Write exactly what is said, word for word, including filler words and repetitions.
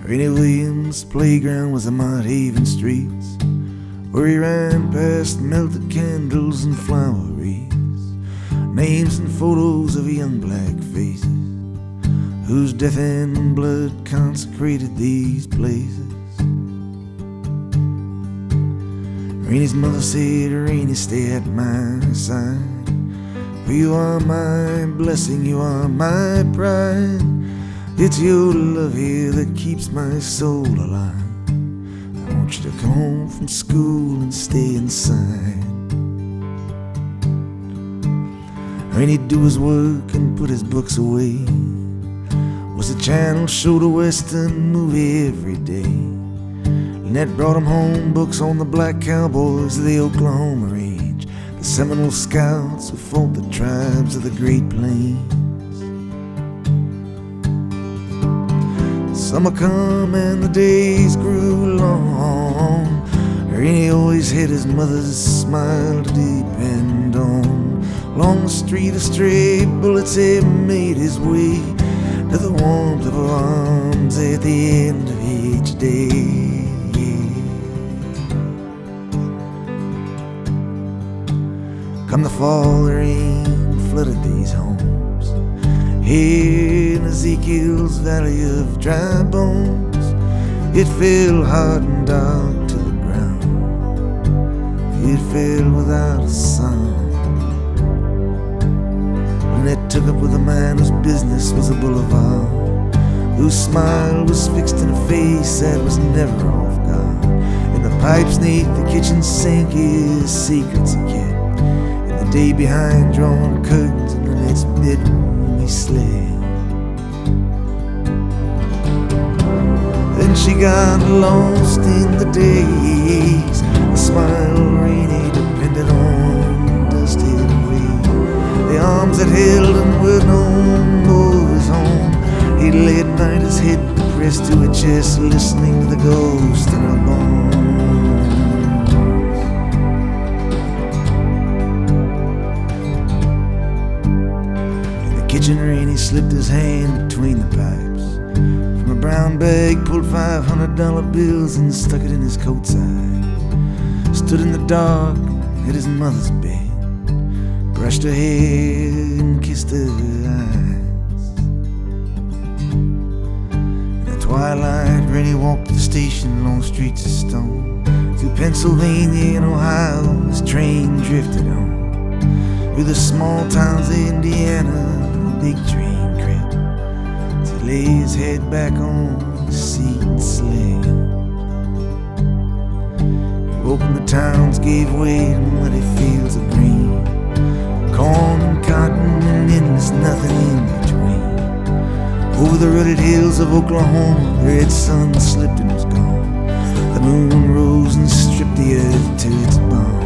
Rainy Williams' playground was the Mott Haven streets, where he ran past melted candles and flower wreaths, names and photos of young black faces, whose death and blood consecrated these places. Rainy's mother said, Rainy, stay at my side, for you are my blessing, you are my pride. It's your love here that keeps my soul alive. I want you to come home from school and stay inside. Rainy'd do his work and put his books away. Was the channel showed a western movie every day. Lynette brought him home books on the black cowboys of the Oklahoma Range, the Seminole scouts who fought the tribes of the Great Plains. Summer come and the days grew long. Rainy always had his mother's smile to depend on. Along the street a stray bullets had made his way to the warmth of her arms at the end of each day. Come the fall, the rain flooded these homes. Here in Ezekiel's valley of dry bones, it fell hard and dark to the ground. It fell without a sound. Lynette took up with a man whose business was a boulevard, whose smile was fixed in a face that was never off guard. And the pipes neath the kitchen sink is secrets he kept. And the day behind drawn curtains in Lynette's bedroom he slept. Then she got lost in the days. The smile Rainy depended on dusted away. The arms that held him were no more his own. He lay at night, his head pressed to her chest, listening to the ghost in her bones. In the kitchen, Rainy slipped his hand between the pipes. From a brown bag, pulled five hundred dollar bills and stuck it in his coat side. Stood in the dark at his mother's bed, brushed her hair and kissed her eyes. In the twilight, Rainy walked to the station along streets of stone. Through Pennsylvania and Ohio, his train drifted on. Through the small towns of Indiana, the big train crept, as he lay his head back on the seat and slept. He woke and the towns gave way to muddy fields of green, corn and cotton and endless nothing in between. Over the rutted hills of Oklahoma, the red sun slipped and was gone. The moon rose and stripped the earth to its bone.